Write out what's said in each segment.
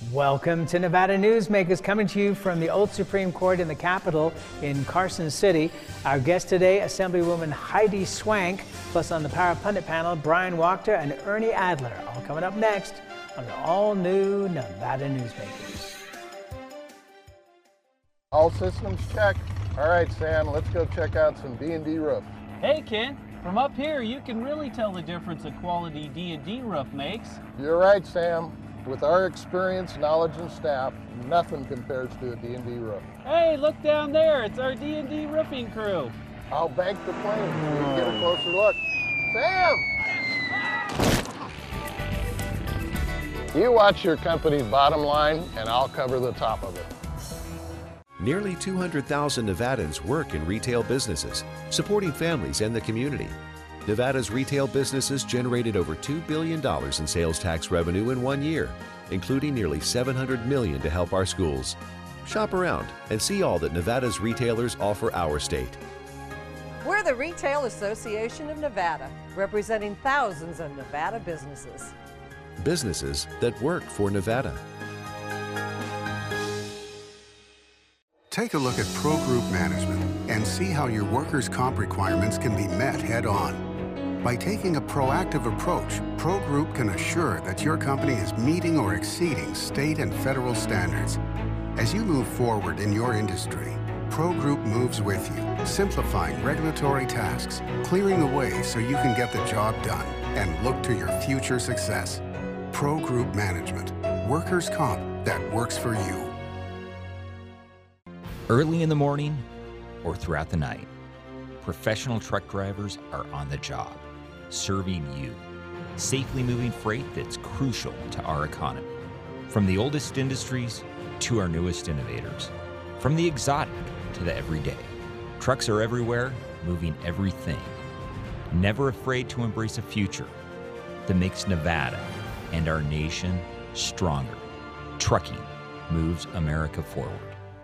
Welcome to Nevada Newsmakers, coming to you from the old Supreme Court in the Capitol in Carson City. Our guest today, Assemblywoman Heidi Swank, plus on the Power Pundit panel, Brian Wachter and Ernie Adler. All coming up next on the all-new Nevada Newsmakers. All systems check. All right, Sam, let's go check out some D&D roof. Hey, Ken. From up here, you can really tell the difference a quality D&D roof makes. You're right, Sam. With our experience, knowledge, and staff, nothing compares to a D&D roof. Hey, look down there. It's our D&D roofing crew. I'll bank the plane so we can get a closer look. Sam! You watch your company's bottom line, and I'll cover the top of it. Nearly 200,000 Nevadans work in retail businesses, supporting families and the community. Nevada's retail businesses generated over $2 billion in sales tax revenue in 1 year, including nearly $700 million to help our schools. Shop around and see all that Nevada's retailers offer our state. We're the Retail Association of Nevada, representing thousands of Nevada businesses. Businesses that work for Nevada. Take a look at Pro Group Management and see how your workers' comp requirements can be met head-on. By taking a proactive approach, Pro Group can assure that your company is meeting or exceeding state and federal standards. As you move forward in your industry, Pro Group moves with you, simplifying regulatory tasks, clearing the way so you can get the job done and look to your future success. Pro Group Management, workers' comp that works for you. Early in the morning or throughout the night, professional truck drivers are on the job, serving you, safely moving freight that's crucial to our economy. From the oldest industries to our newest innovators, from the exotic to the everyday, trucks are everywhere, moving everything. Never afraid to embrace a future that makes Nevada and our nation stronger. Trucking moves America forward.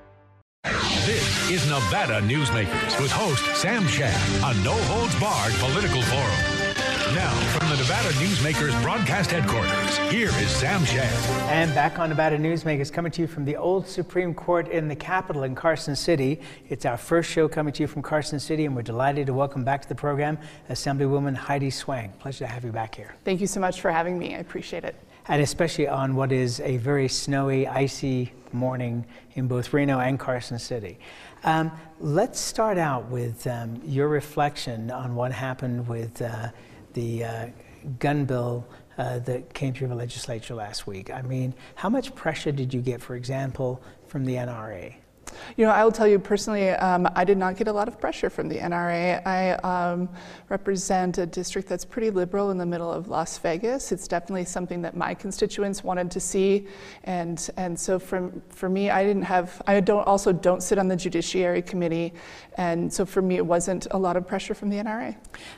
This is Nevada Newsmakers with host Sam Shad, a no-holds-barred political forum. Now, from the Nevada Newsmakers broadcast headquarters, here is Sam Shad. And back on Nevada Newsmakers, coming to you from the old Supreme Court in the Capitol in Carson City. It's our first show coming to you from Carson City, and we're delighted to welcome back to the program Assemblywoman Heidi Swank. Pleasure to have you back here. Thank you so much for having me. I appreciate it. And especially on what is a very snowy, icy morning in both Reno and Carson City. Let's start out with your reflection on what happened with the gun bill that came through the legislature last week. I mean, how much pressure did you get, for example, from the NRA? You know, I will tell you personally, I did not get a lot of pressure from the NRA. I represent a district that's pretty liberal in the middle of Las Vegas. It's definitely something that my constituents wanted to see, and so for me, I don't sit on the Judiciary Committee, and so for me, it wasn't a lot of pressure from the NRA.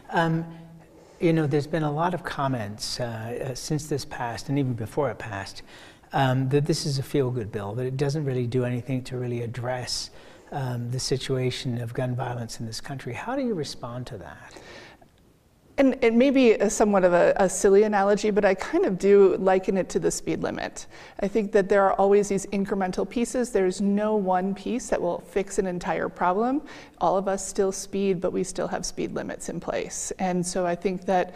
You know, there's been a lot of comments since this passed, and even before it passed, that this is a feel-good bill, that it doesn't really do anything to really address the situation of gun violence in this country. How do you respond to that? And it may be somewhat of a silly analogy, but I kind of do liken it to the speed limit. I think that there are always these incremental pieces. There's no one piece that will fix an entire problem. All of us still speed, but we still have speed limits in place. And so I think that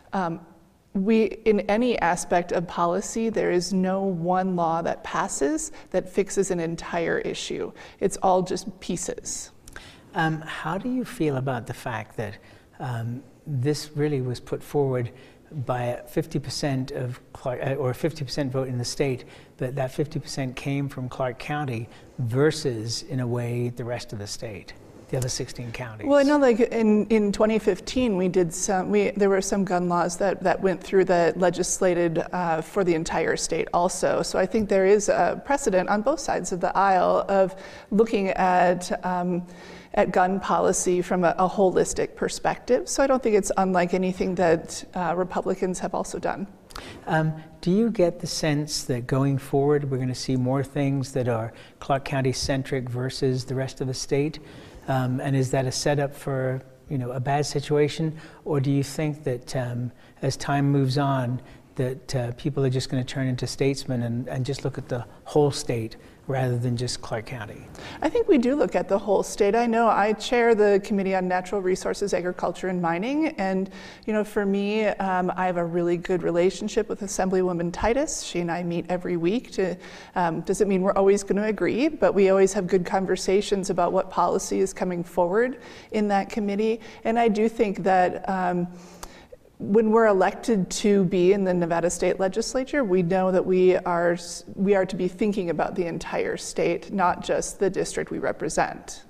in any aspect of policy, there is no one law that passes that fixes an entire issue. It's all just pieces. How do you feel about the fact that this really was put forward by 50% of Clark, or 50% vote in the state, but that 50% came from Clark County versus, in a way, the rest of the state? The other 16 counties. Well, I know, like in 2015, there were some gun laws that went through that legislated for the entire state also. So I think there is a precedent on both sides of the aisle of looking at gun policy from a holistic perspective. So I don't think it's unlike anything that Republicans have also done. Do you get the sense that going forward, we're going to see more things that are Clark County centric versus the rest of the state? And is that a setup for, you know, a bad situation? Or do you think that as time moves on, that people are just going to turn into statesmen and just look at the whole state rather than just Clark County? I think we do look at the whole state. I know I chair the Committee on Natural Resources, Agriculture, and Mining, and for me, I have a really good relationship with Assemblywoman Titus. She and I meet every week. Doesn't mean we're always going to agree, but we always have good conversations about what policy is coming forward in that committee. And I do think that when we're elected to be in the Nevada State Legislature, we know that we are to be thinking about the entire state, not just the district we represent.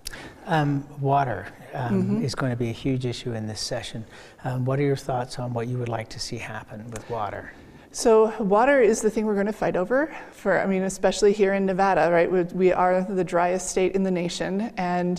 Water is going to be a huge issue in this session. What are your thoughts on what you would like to see happen with water? So water is the thing we're going to fight over especially here in Nevada, right? We are the driest state in the nation. And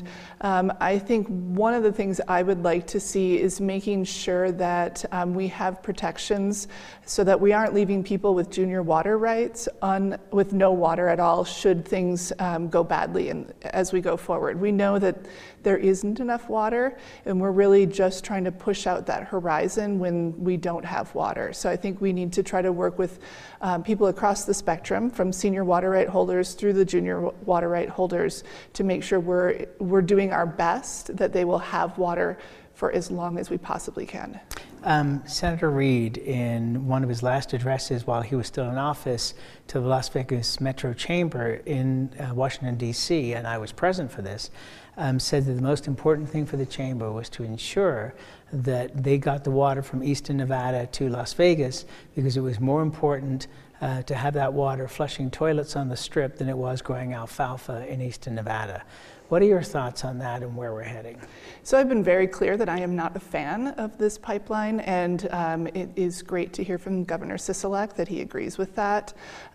I think one of the things I would like to see is making sure that we have protections so that we aren't leaving people with junior water rights with no water at all should things go badly as we go forward. We know that there isn't enough water, and we're really just trying to push out that horizon when we don't have water. So I think we need to try to work with people across the spectrum, from senior water right holders through the junior water right holders, to make sure we're doing our best that they will have water for as long as we possibly can. Senator Reed, in one of his last addresses while he was still in office to the Las Vegas Metro Chamber in Washington, D.C., and I was present for this, said that the most important thing for the chamber was to ensure that they got the water from Eastern Nevada to Las Vegas, because it was more important to have that water flushing toilets on the Strip than it was growing alfalfa in Eastern Nevada. What are your thoughts on that and where we're heading? So I've been very clear that I am not a fan of this pipeline, and it is great to hear from Governor Sisolak that he agrees with that.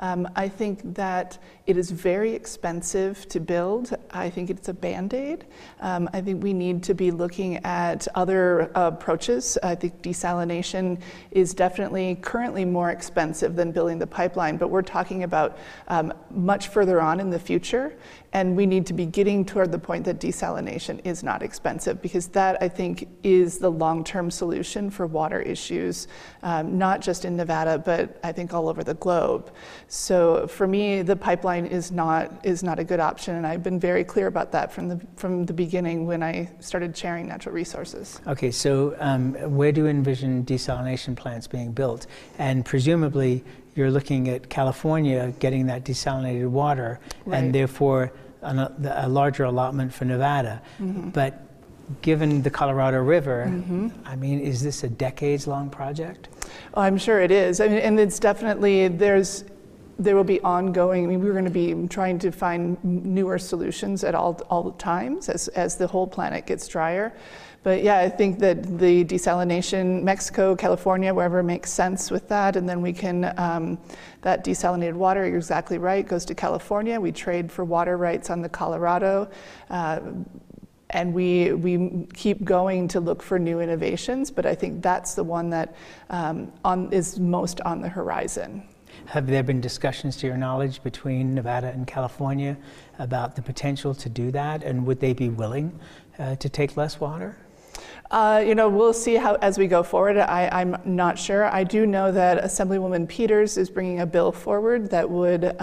I think that it is very expensive to build. I think it's a Band-Aid. I think we need to be looking at other approaches. I think desalination is definitely currently more expensive than building the pipeline, but we're talking about much further on in the future, and we need to be getting toward the point that desalination is not expensive, because that, I think, is the long-term solution for water issues, not just in Nevada, but I think all over the globe. So for me, the pipeline is not a good option, and I've been very clear about that from the beginning when I started chairing natural resources. Okay, so where do you envision desalination plants being built? And presumably, you're looking at California getting that desalinated water, right, and therefore a larger allotment for Nevada. Mm-hmm. But given the Colorado River, mm-hmm, I mean, is this a decades-long project? Oh, I'm sure it is. I mean, and it's definitely, there will be ongoing, I mean, we're going to be trying to find newer solutions at all times as the whole planet gets drier. But yeah, I think that the desalination, Mexico, California, wherever makes sense with that, and then we can, that desalinated water, you're exactly right, goes to California. We trade for water rights on the Colorado, and we keep going to look for new innovations, but I think that's the one that is most on the horizon. Have there been discussions, to your knowledge, between Nevada and California about the potential to do that, and would they be willing to take less water? We'll see how as we go forward. I'm not sure. I do know that Assemblywoman Peters is bringing a bill forward that would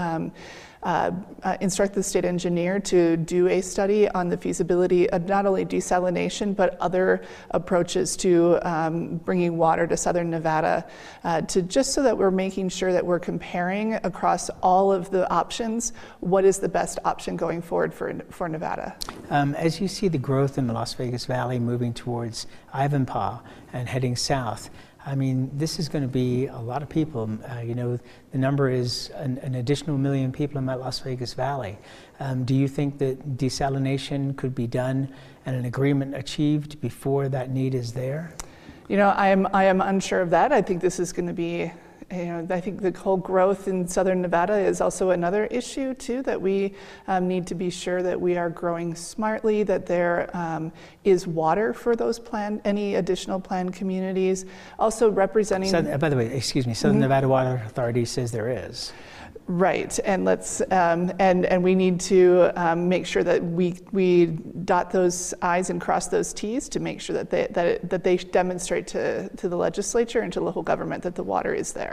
instruct the state engineer to do a study on the feasibility of not only desalination, but other approaches to bringing water to southern Nevada, just so that we're making sure that we're comparing across all of the options, what is the best option going forward for Nevada. As you see the growth in the Las Vegas Valley moving towards Ivanpah and heading south, I mean, this is going to be a lot of people. The number is an additional 1 million people in that Las Vegas Valley. Do you think that desalination could be done and an agreement achieved before that need is there? I am unsure of that. I think this is going to be, I think the whole growth in southern Nevada is also another issue too, that we need to be sure that we are growing smartly, that there is water for those any additional planned communities. Also representing... by the way, excuse me, Southern Nevada Water Authority says there is. Right, and let's and we need to make sure that we dot those I's and cross those T's to make sure that they demonstrate to the legislature and to local government that the water is there.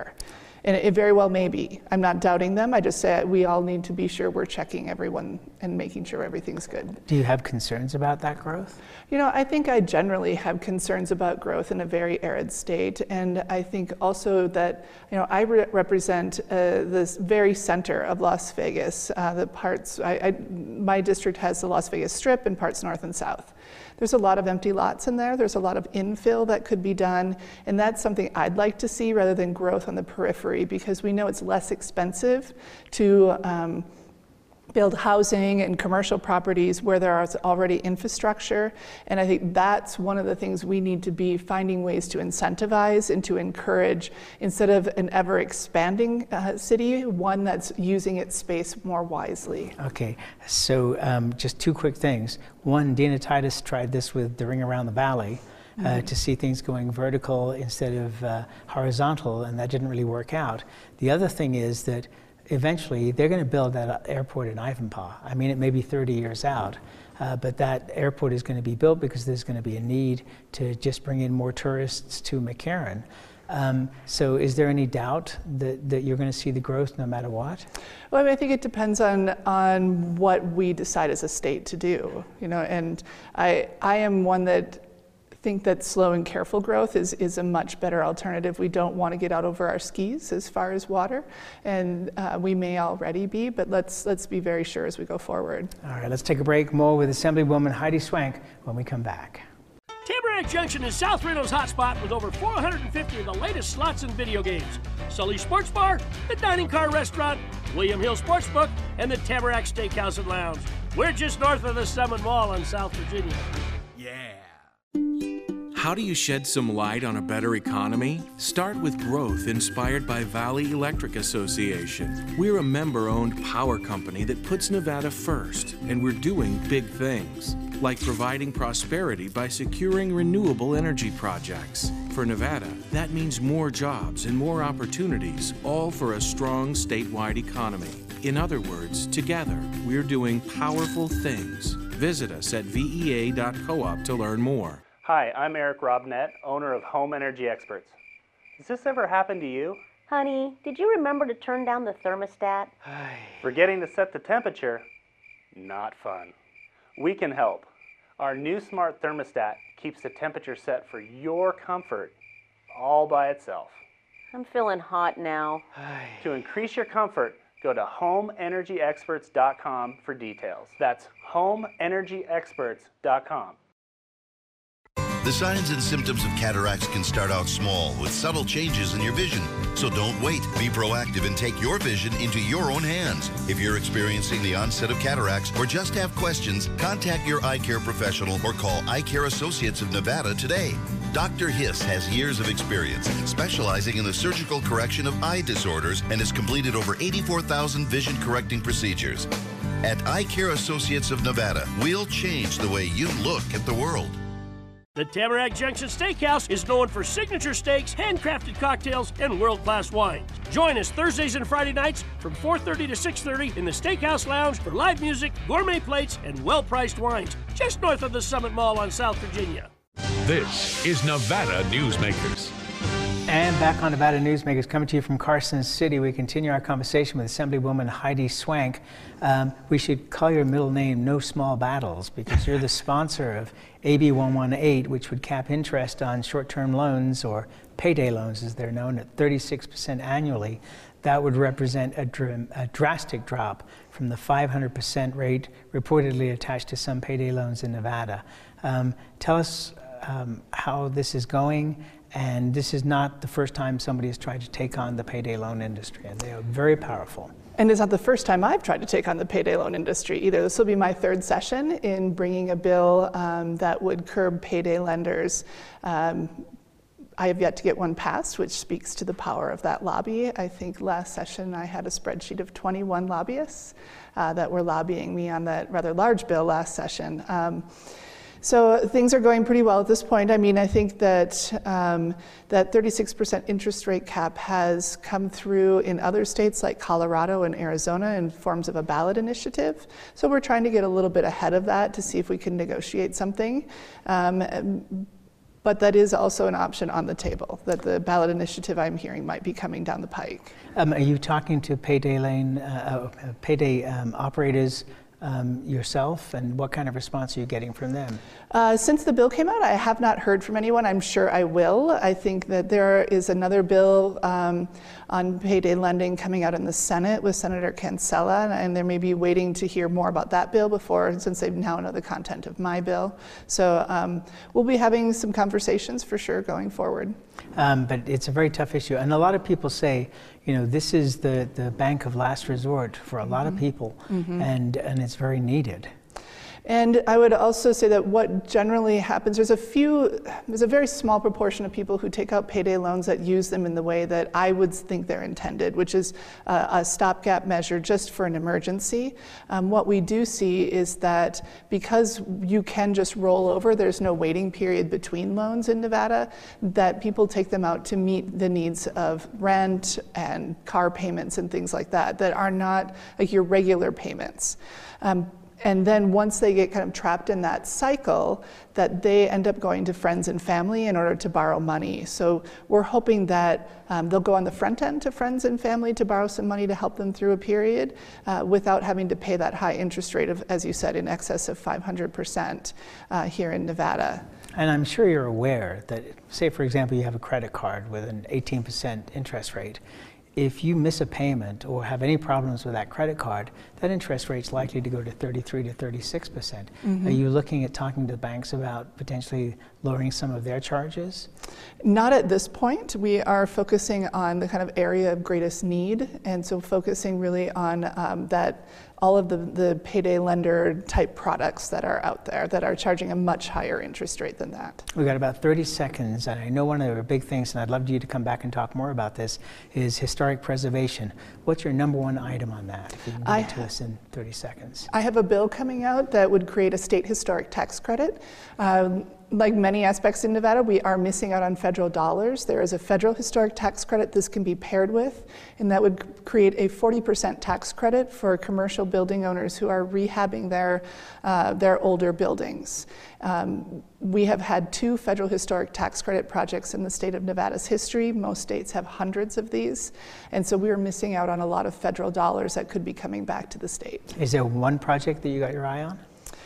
there. And it very well may be. I'm not doubting them. I just say we all need to be sure we're checking everyone and making sure everything's good. Do you have concerns about that growth? You know, I think I generally have concerns about growth in a very arid state. And I think also that, you know, I represent this very center of Las Vegas. The parts, my district has the Las Vegas Strip and parts north and south. There's a lot of empty lots in there. There's a lot of infill that could be done. And that's something I'd like to see rather than growth on the periphery, because we know it's less expensive to build housing and commercial properties where there is already infrastructure. And I think that's one of the things we need to be finding ways to incentivize and to encourage, instead of an ever expanding city, one that's using its space more wisely. Okay, so just two quick things. One, Dina Titus tried this with the Ring Around the Valley to see things going vertical instead of horizontal, and that didn't really work out. The other thing is that eventually they're going to build that airport in Ivanpah. I mean, it may be 30 years out, but that airport is going to be built because there's going to be a need to just bring in more tourists to McCarran. So is there any doubt that you're going to see the growth no matter what? Well, I mean, I think it depends on what we decide as a state to do, you know, and I am one that think that slow and careful growth is a much better alternative. We don't want to get out over our skis as far as water, and we may already be, but let's be very sure as we go forward. All right, let's take a break. More with Assemblywoman Heidi Swank when we come back. Tamarack Junction is South Reno's hotspot with over 450 of the latest slots and video games. Sully Sports Bar, the Dining Car Restaurant, William Hill Sportsbook, and the Tamarack Steakhouse and Lounge. We're just north of the Summit Mall in South Virginia. Yeah. How do you shed some light on a better economy? Start with growth inspired by Valley Electric Association. We're a member-owned power company that puts Nevada first, and we're doing big things, like providing prosperity by securing renewable energy projects. For Nevada, that means more jobs and more opportunities, all for a strong statewide economy. In other words, together, we're doing powerful things. Visit us at vea.coop to learn more. Hi, I'm Eric Robnett, owner of Home Energy Experts. Has this ever happened to you? Honey, did you remember to turn down the thermostat? Forgetting to set the temperature? Not fun. We can help. Our new smart thermostat keeps the temperature set for your comfort all by itself. I'm feeling hot now. To increase your comfort, go to homeenergyexperts.com for details. That's homeenergyexperts.com. The signs and symptoms of cataracts can start out small with subtle changes in your vision. So don't wait. Be proactive and take your vision into your own hands. If you're experiencing the onset of cataracts or just have questions, contact your eye care professional or call Eye Care Associates of Nevada today. Dr. Hiss has years of experience specializing in the surgical correction of eye disorders and has completed over 84,000 vision correcting procedures. At Eye Care Associates of Nevada, we'll change the way you look at the world. The Tamarack Junction Steakhouse is known for signature steaks, handcrafted cocktails, and world-class wines. Join us Thursdays and Friday nights from 4:30 to 6:30 in the Steakhouse Lounge for live music, gourmet plates, and well-priced wines, just north of the Summit Mall on South Virginia. This is Nevada Newsmakers. And back on Nevada Newsmakers, coming to you from Carson City, we continue our conversation with Assemblywoman Heidi Swank. We should call your middle name No Small Battles, because you're the sponsor of AB 118, which would cap interest on short-term loans, or payday loans as they're known, at 36% annually. That would represent a drastic drop from the 500% rate reportedly attached to some payday loans in Nevada. Tell us how this is going. And this is not the first time somebody has tried to take on the payday loan industry, and they are very powerful. And it's not the first time I've tried to take on the payday loan industry either. This will be my third session in bringing a bill that would curb payday lenders. I have yet to get one passed, which speaks to the power of that lobby. I think last session I had a spreadsheet of 21 lobbyists that were lobbying me on that rather large bill last session. So things are going pretty well at this point. I mean, I think that that 36% interest rate cap has come through in other states like Colorado and Arizona in forms of a ballot initiative. So we're trying to get a little bit ahead of that to see if we can negotiate something. But that is also an option on the table, that the ballot initiative I'm hearing might be coming down the pike. Are you talking to payday operators yourself, and what kind of response are you getting from them? Since the bill came out, I have not heard from anyone. I'm sure I will. I think that there is another bill on payday lending coming out in the Senate with Senator Cancela, and they may be waiting to hear more about that bill before, since they now know the content of my bill. So we'll be having some conversations for sure going forward. But it's a very tough issue, and a lot of people say, this is the bank of last resort for a lot of people, and it's very needed. And I would also say that what generally happens, there's a very small proportion of people who take out payday loans that use them in the way that I would think they're intended, which is a stopgap measure just for an emergency. What we do see is that because you can just roll over, there's no waiting period between loans in Nevada, that people take them out to meet the needs of rent and car payments and things like that, that are not like your regular payments. And then once they get kind of trapped in that cycle, that they end up going to friends and family in order to borrow money. So we're hoping that they'll go on the front end to friends and family to borrow some money to help them through a period without having to pay that high interest rate of, as you said, in excess of 500% here in Nevada. And I'm sure you're aware that, say for example, you have a credit card with an 18% interest rate. If you miss a payment or have any problems with that credit card, that interest rate is likely to go to 33 to 36%. Are you looking at talking to the banks about potentially lowering some of their charges? Not at this point. We are focusing on the kind of area of greatest need, and so focusing really on all of the payday lender type products that are out there that are charging a much higher interest rate than that. We've got about 30 seconds, and I know one of the big things, and I'd love you to come back and talk more about this, is historic preservation. What's your number one item on that, if you can give it to us in 30 seconds? I have a bill coming out that would create a state historic tax credit. Like many aspects in Nevada, we are missing out on federal dollars. There is a federal historic tax credit this can be paired with, and that would create a 40% tax credit for commercial building owners who are rehabbing their older buildings. We have had 2 federal historic tax credit projects in the state of Nevada's history. Most states have hundreds of these, and so we are missing out on a lot of federal dollars that could be coming back to the state. Is there one project that you got your eye on?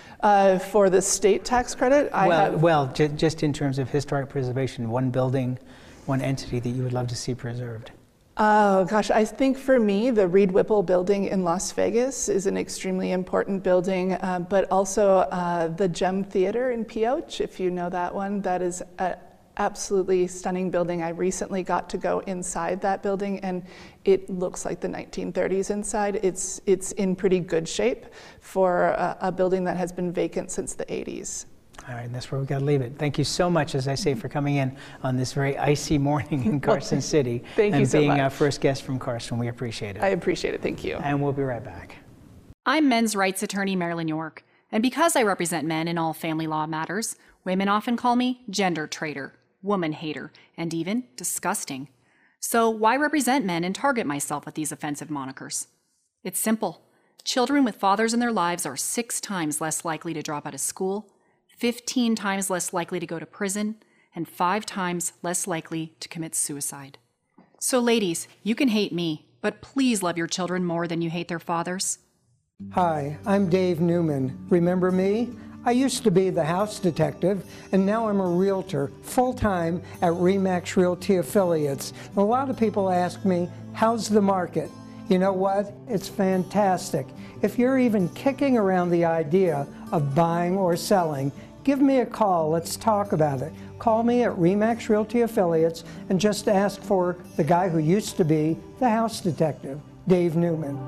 For the state tax credit, just in terms of historic preservation, one building, one entity that you would love to see preserved. Oh gosh, I think for me, the Reed Whipple building in Las Vegas is an extremely important building, but also the Gem Theater in Pioche, if you know that one, that is an absolutely stunning building. I recently got to go inside that building, and it looks like the 1930s inside. It's in pretty good shape for a building that has been vacant since the 80s. All right, that's where we got to leave it. Thank you so much, as I say, for coming in on this very icy morning in Carson City. Thank you so much. And being our first guest from Carson. We appreciate it. I appreciate it. Thank you. And we'll be right back. I'm men's rights attorney Marilyn York, and because I represent men in all family law matters, women often call me gender traitor, woman hater, and even disgusting. So why represent men and target myself with these offensive monikers? It's simple. Children with fathers in their lives are 6 times less likely to drop out of school, 15 times less likely to go to prison, and 5 times less likely to commit suicide. So ladies, you can hate me, but please love your children more than you hate their fathers. Hi, I'm Dave Newman. Remember me? I used to be the house detective, and now I'm a realtor, full-time at RE/MAX Realty Affiliates. A lot of people ask me, how's the market? You know what? It's fantastic. If you're even kicking around the idea of buying or selling, give me a call. Let's talk about it. Call me at RE/MAX Realty Affiliates and just ask for the guy who used to be the house detective, Dave Newman.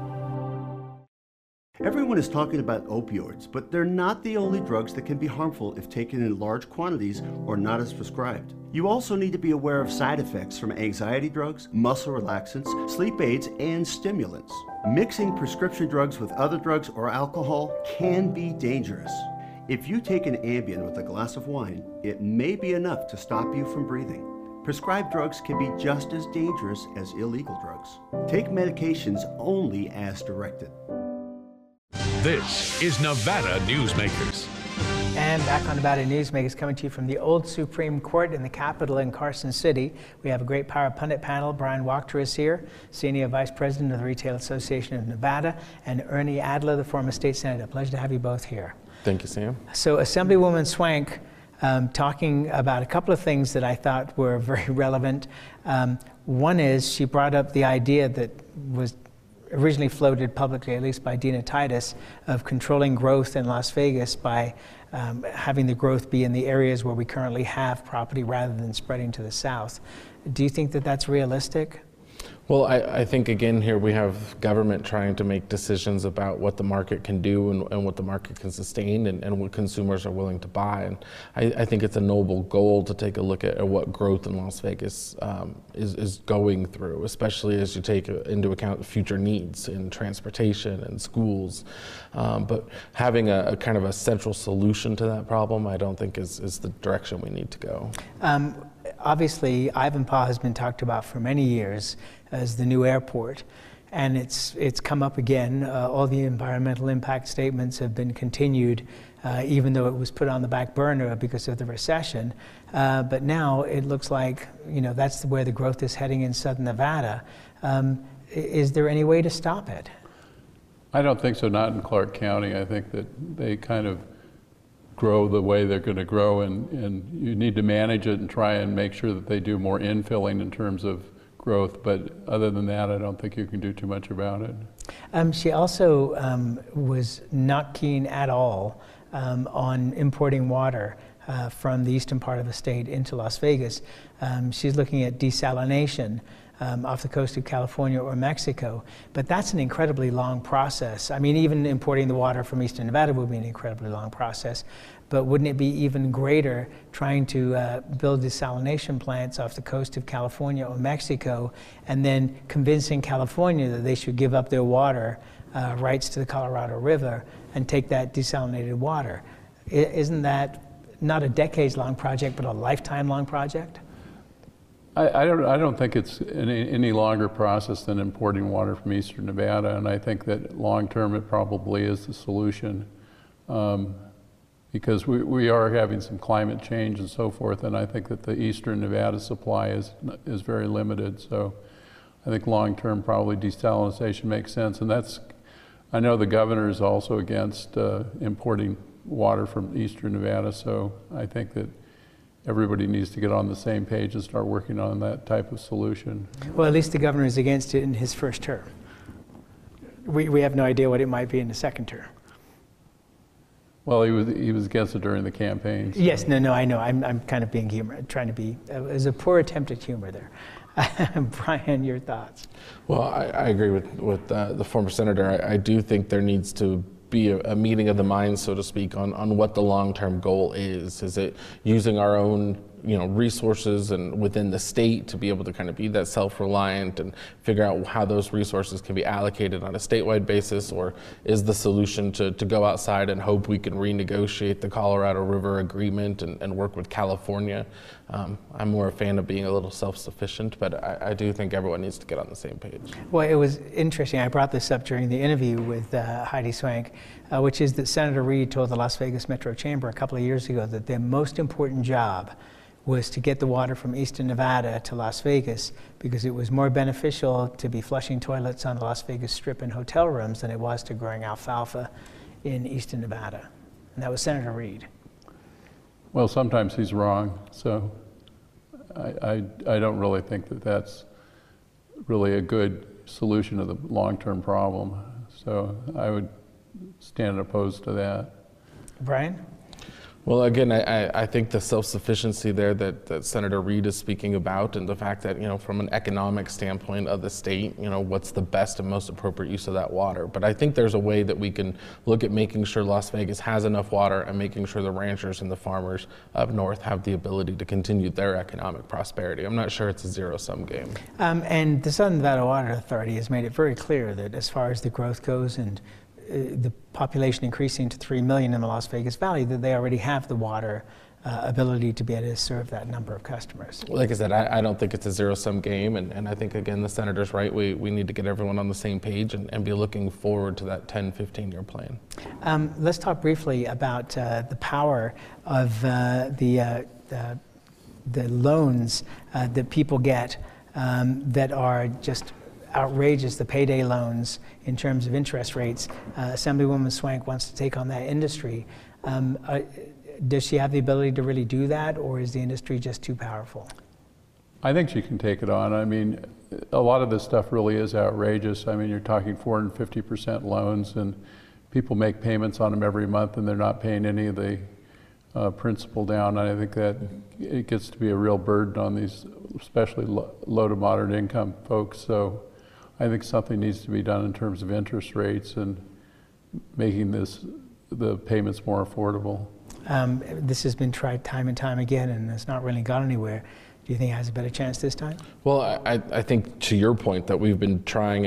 Everyone is talking about opioids, but they're not the only drugs that can be harmful if taken in large quantities or not as prescribed. You also need to be aware of side effects from anxiety drugs, muscle relaxants, sleep aids, and stimulants. Mixing prescription drugs with other drugs or alcohol can be dangerous. If you take an Ambien with a glass of wine, it may be enough to stop you from breathing. Prescribed drugs can be just as dangerous as illegal drugs. Take medications only as directed. This is Nevada Newsmakers. And back on Nevada Newsmakers, coming to you from the old Supreme Court in the Capitol in Carson City. We have a great Power Pundit panel. Brian Wachter is here, Senior Vice President of the Retail Association of Nevada, and Ernie Adler, the former state senator. Pleasure to have you both here. Thank you, Sam. So Assemblywoman Swank talking about a couple of things that I thought were very relevant. One is she brought up the idea that was originally floated publicly, at least by Dina Titus, of controlling growth in Las Vegas by having the growth be in the areas where we currently have property rather than spreading to the south. Do you think that that's realistic? Well, I think, again, here we have government trying to make decisions about what the market can do and what the market can sustain and what consumers are willing to buy. And I think it's a noble goal to take a look at what growth in Las Vegas is going through, especially as you take into account future needs in transportation and schools. But having a kind of a central solution to that problem, I don't think is the direction we need to go. Obviously, Ivanpah has been talked about for many years as the new airport, and it's come up again. All the environmental impact statements have been continued, even though it was put on the back burner because of the recession. But now it looks like, you know, that's where the growth is heading in Southern Nevada. Is there any way to stop it? I don't think so, not in Clark County. I think that they kind of grow the way they're going to grow, and you need to manage it and try and make sure that they do more infilling in terms of growth. But other than that, I don't think you can do too much about it. She also was not keen at all on importing water from the eastern part of the state into Las Vegas. She's looking at desalination off the coast of California or Mexico, but that's an incredibly long process. I mean, even importing the water from eastern Nevada would be an incredibly long process, but wouldn't it be even greater trying to build desalination plants off the coast of California or Mexico and then convincing California that they should give up their water rights to the Colorado River and take that desalinated water? Isn't that not a decades-long project, but a lifetime-long project? I don't think it's any longer process than importing water from eastern Nevada, and I think that long term it probably is the solution, because we are having some climate change and so forth, and I think that the eastern Nevada supply is very limited. So I think long term probably desalination makes sense, and I know the governor is also against importing water from eastern Nevada, so I think that everybody needs to get on the same page and start working on that type of solution. Well, at least the governor is against it in his first term. We have no idea what it might be in the second term. Well, he was against it during the campaign. So. Yes, no, I know. I'm kind of being trying to be, it was a poor attempt at humor there. Brian, your thoughts? Well, I agree with the former senator. I do think there needs to be a meeting of the minds, so to speak, on what the long-term goal is. Is it using our own resources and within the state to be able to kind of be that self-reliant and figure out how those resources can be allocated on a statewide basis, or is the solution to go outside and hope we can renegotiate the Colorado River agreement and work with California? I'm more a fan of being a little self-sufficient, but I do think everyone needs to get on the same page. Well, it was interesting. I brought this up during the interview with Heidi Swank, which is that Senator Reed told the Las Vegas Metro Chamber a couple of years ago that their most important job was to get the water from eastern Nevada to Las Vegas because it was more beneficial to be flushing toilets on the Las Vegas Strip in hotel rooms than it was to growing alfalfa in eastern Nevada. And that was Senator Reed. Well, sometimes he's wrong, so I don't really think that that's really a good solution to the long-term problem. So I would stand opposed to that. Brian? Well, again, I think the self-sufficiency there that Senator Reed is speaking about, and the fact that, from an economic standpoint of the state, what's the best and most appropriate use of that water. But I think there's a way that we can look at making sure Las Vegas has enough water and making sure the ranchers and the farmers up north have the ability to continue their economic prosperity. I'm not sure it's a zero-sum game. And the Southern Nevada Water Authority has made it very clear that as far as the growth goes and the population increasing to 3 million in the Las Vegas Valley, that they already have the water ability to be able to serve that number of customers. Like I said, I don't think it's a zero-sum game, and I think, again, the Senator's right. We need to get everyone on the same page and be looking forward to that 10, 15-year plan. Let's talk briefly about the power of the loans that people get that are just outrageous, the payday loans in terms of interest rates. Assemblywoman Swank wants to take on that industry. Does she have the ability to really do that, or is the industry just too powerful? I think she can take it on. I mean, a lot of this stuff really is outrageous. I mean, you're talking 450% loans, and people make payments on them every month, and they're not paying any of the principal down. And I think that it gets to be a real burden on these, especially low to moderate income folks. So I think something needs to be done in terms of interest rates and making the payments more affordable. This has been tried time and time again, and it's not really gone anywhere. Do you think it has a better chance this time? Well, I think to your point that we've been trying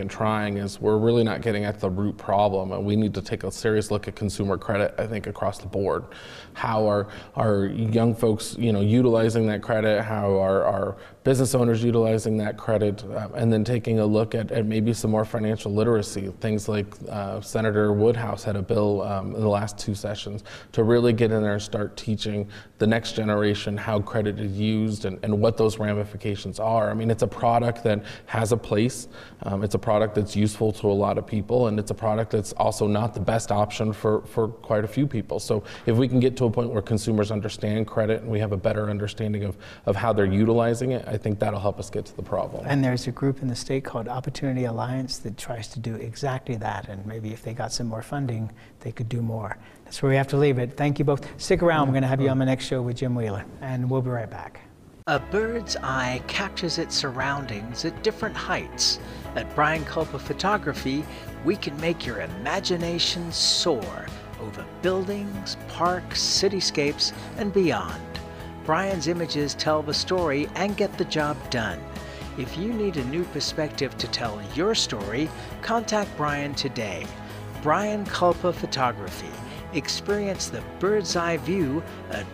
is we're really not getting at the root problem, and we need to take a serious look at consumer credit, I think, across the board. How are young folks, utilizing that credit? How are our business owners utilizing that credit? And then taking a look at maybe some more financial literacy. Things like Senator Woodhouse had a bill in the last 2 sessions to really get in there and start teaching the next generation how credit is used and what those ramifications are. I mean, it's a product that has a place. It's a product that's useful to a lot of people, and it's a product that's also not the best option for quite a few people. So if we can get to a point where consumers understand credit and we have a better understanding of how they're utilizing it, I think that'll help us get to the problem. And there's a group in the state called Opportunity Alliance that tries to do exactly that, and maybe if they got some more funding, they could do more. That's where we have to leave it. Thank you both. Stick around. We're going to have you on the next show with Jim Wheeler, and we'll be right back. A bird's eye captures its surroundings at different heights. At Brian Culpa Photography, we can make your imagination soar over buildings, parks, cityscapes, and beyond. Brian's images tell the story and get the job done. If you need a new perspective to tell your story, contact Brian today. Brian Culpa Photography. Experience the bird's eye view at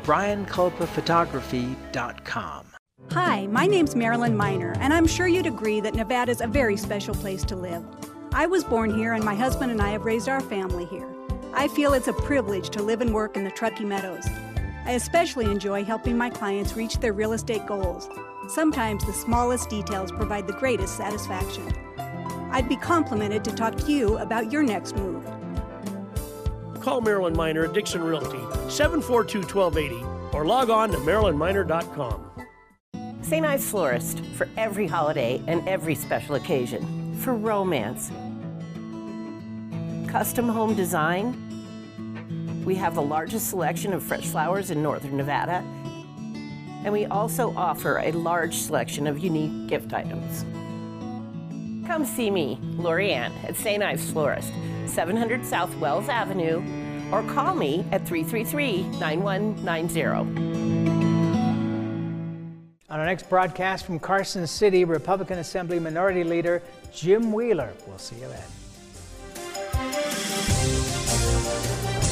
brianculpaphotography.com. Hi, my name's Marilyn Miner, and I'm sure you'd agree that Nevada's a very special place to live. I was born here, and my husband and I have raised our family here. I feel it's a privilege to live and work in the Truckee Meadows. I especially enjoy helping my clients reach their real estate goals. Sometimes the smallest details provide the greatest satisfaction. I'd be complimented to talk to you about your next move. Call Marilyn Miner at Dixon Realty, 742-1280, or log on to marilynminer.com. St. Ives Florist, for every holiday and every special occasion, for romance. Custom home design. We have the largest selection of fresh flowers in northern Nevada, and we also offer a large selection of unique gift items. Come see me, Lori Ann, at St. Ives Florist, 700 South Wells Avenue, or call me at 333-9190. On our next broadcast from Carson City, Republican Assembly Minority Leader Jim Wheeler. We'll see you then.